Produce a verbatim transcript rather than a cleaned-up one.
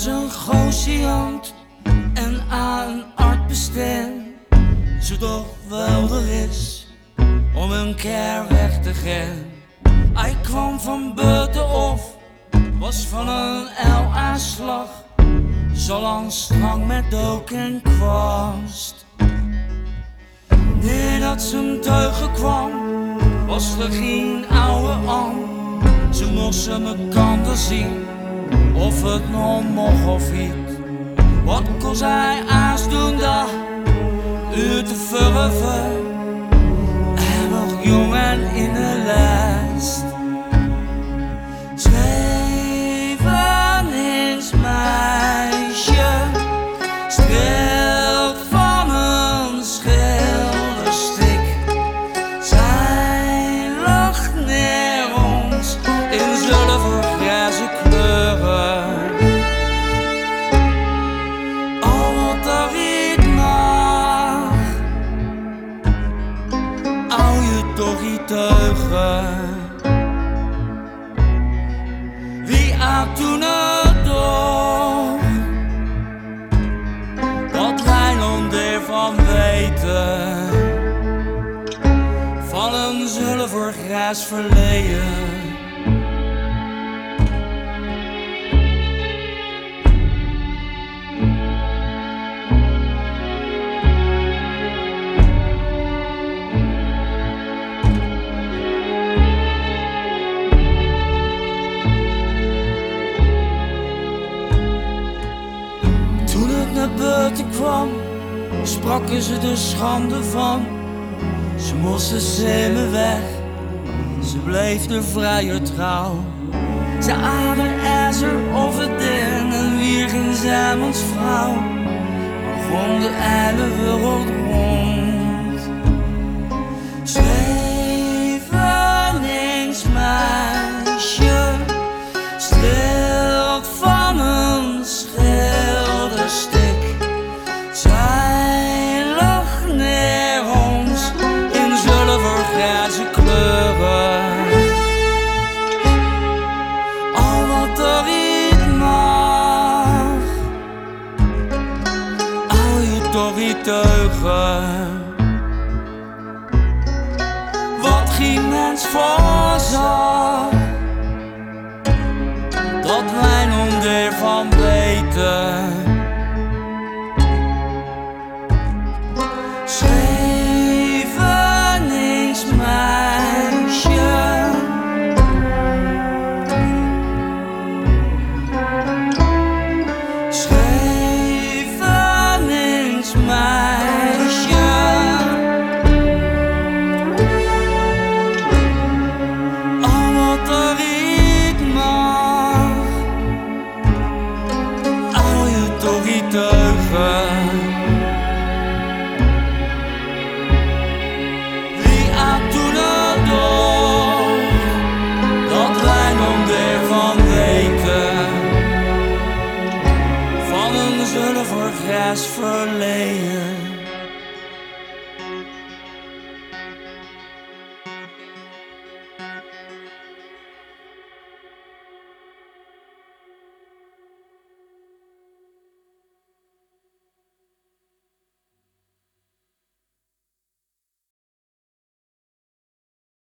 als een grootgiant en aan een art bestemd, zo toch wel er is om een keer weg te gaan. Hij kwam van buiten of was van een uil-aanslag, zo lang strak met dook en kwast. Nadat ze hem tegenkwam, was er geen oude aan. Ze moesten me kanten zien of het nog mocht of niet. Wat kon zij aans doen daar, u te verven, en nog jong en in de lijst. Scheveningsmeisje streelt van een schilderstik. Zij lacht neer ons in zilvergrijze kleuren. Al wat er niet mag, hou je toch niet teugen. Wie had toen het door, dat wij nog ervan weten, van een zilvergrijs verleden. Toen het naar buiten kwam, spraken ze de schande van. Ze moesten samen weg, ze bleef de vrije trouw. Ze hadden ijzer of het in en wie ging Zijmans vrouw. Begon de hele wereld rond. Scheveningsmeisje streelt van een schilderstik. Zij lacht neer ons in zilvergrijze kleuren. Al wat er niet mag, hou je toch niet teugen. Wat geen mens voorzag, dat wij nog ervan weten. Scheveningsmeisje Scheveningsmeisje al wat er niet mag, hou je toch niet teugen. Dat wij nog ervan weten, van een zilvergrijs verleden.